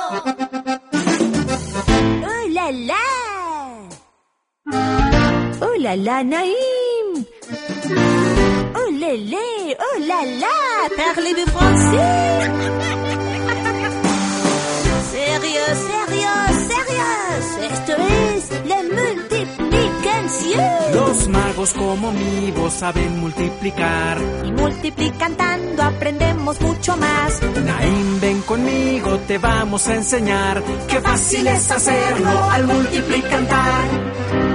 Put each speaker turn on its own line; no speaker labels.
¡Oh, la, la! ¡Oh, la, la, Naïm! ¡Oh, lélé! ¡Oh, la, la! Parlez-vous français? Sérieux, sérieux, sérieux. Esto es la multiplicación.
Los magos como mi voz saben multiplicar.
Y multiplicando aprendemos mucho más.
Naim, ven conmigo, te vamos a enseñar. Qué fácil es hacerlo al multiplicar.